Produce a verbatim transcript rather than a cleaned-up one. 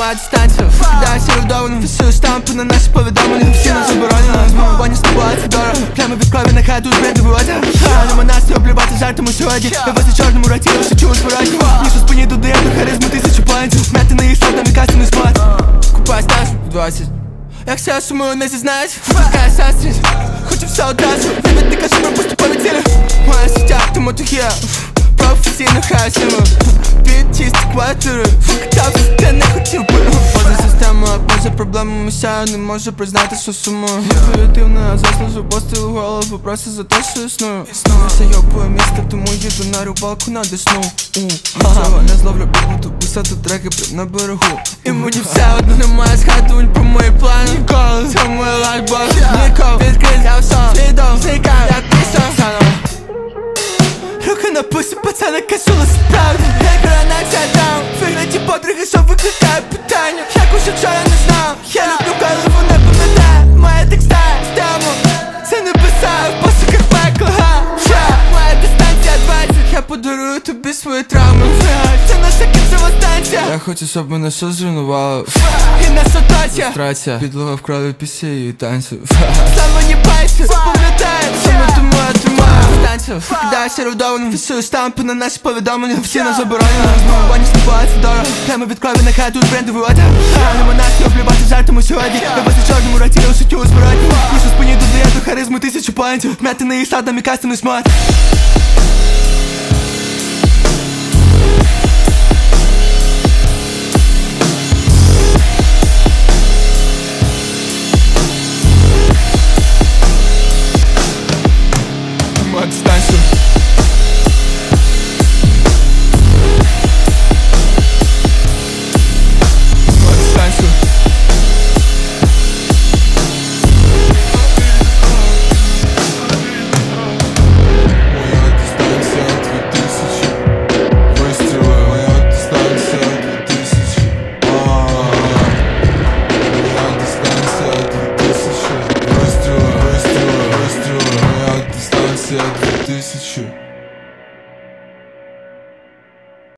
тримаю дистанцію. Кидаюся ревдованим, фіксую штампи на наші повідомлення. Всі нас заборонено, бані з тобою це дорого. Плями від крові на хай тут брендовий одяг. Нема нас не облюбати жартами сьогодні. Я вас у чорному роті, лише чую зворотні. Ніщо спині додає до харизму тисячу планців. Мети на їх слав, намікайся не склад. Купаю стаж в двадцять. Як все сумую, не зізнаюсь. Така састрість, хочу все одразу. Навіть не кажу про поступові цілі. Моя сетя, тому то є професійно хасимо. Під чисті квартири, катався, ти не хотів би. Поза система, поза проблемами сяю, не можу признати, що сумую. Інтуїтивно заслужу, постілу голову, просто за те, що існую. Все йобує місто, тому їду на рибалку на Десну. Цього не зловлю, буду писати треки прям на берегу. І мені все одно немає згадувань про мої плани. Ніколи, це моє лайфбос. Ніколи, відкрив свідом, зникаю, як пісок. Руки на пусі, пацана, касула справді. Як ранок сядам, вигляді подруги, що викликає питання. Як уж вчора не знав, я люблю, коли вона пам'ятає. Моя текстиль, стему, це небеса, в посуках пекла. Моя дистанція двадцять, я подарую тобі свої травми. Це наша кінцева станція. Я хочу, щоб мене щось зруйнувало. І нас оточя Страція, підлога в крові пісні і танців. Славані пальці, запам'ятаю. Саме тому я тримаю станцію. Кидаюся ревдованим, фіксую штампи на наші повідомлення. Всі нас заборонено, бані з тобою це дорого. Плями від крові на хай тут брендовий одяг. Нема нас не облюбати жартами сьогодні. Я вас у чорному роті, лише чую зворотні. Ніщо спині додає до харизму тисячу планців. Мети на їх слад, намікайся не смат.